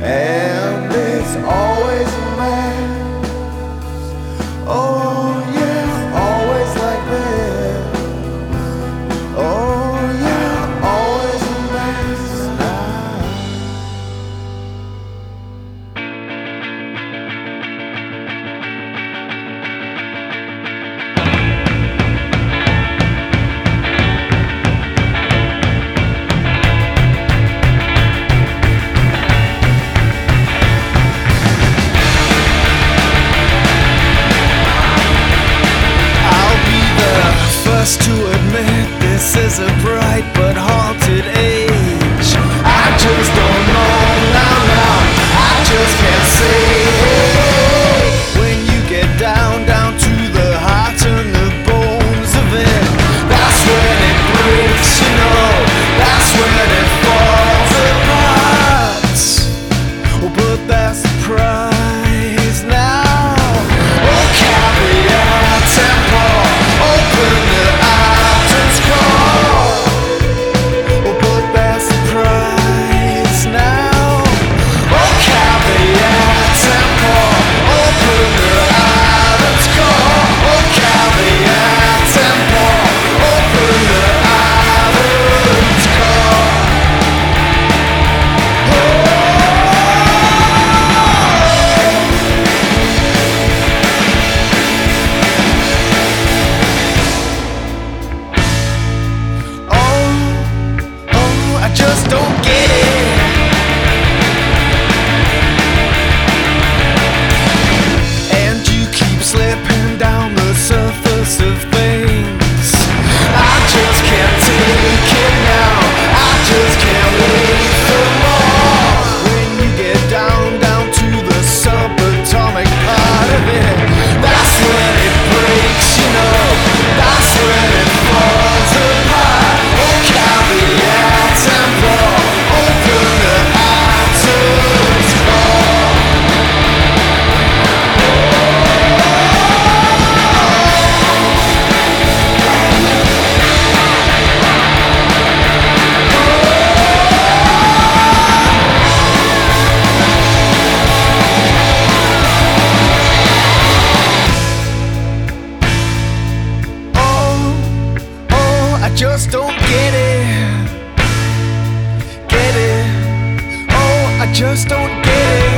and it's always a mess. Oh yeah, always like this. Oh yeah, always a mess now. To admit this is a bright but haunted age. I just don't know now, I just can't say. When you get down to the heart and the bones of it, that's when it breaks, you know, that's when it falls apart. Oh, but that's the price now. Oh, caveat temple, open the just don't get it. And you keep slipping down the surface of things. I just can't take it now, I just can't wait for more. When you get down to the subatomic part of it, that's when it breaks, you know, that's when it falls apart. Oh, caveat temple, open the atoms core. I just don't get it. Get it. Oh, I just don't get it.